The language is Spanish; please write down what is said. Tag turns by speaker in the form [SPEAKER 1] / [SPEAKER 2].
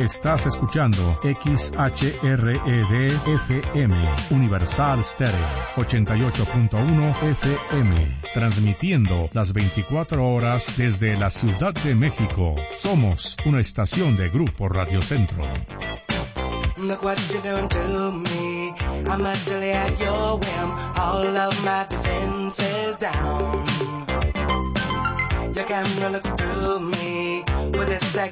[SPEAKER 1] Estás escuchando XHRED-FM, Universal Stereo, 88.1 FM, transmitiendo las 24 horas desde la Ciudad de México. Somos una estación de Grupo Radio Centro.
[SPEAKER 2] Look what you're doing to me. I'm utterly at your whim. All of my defenses down. Your camera looks through me with its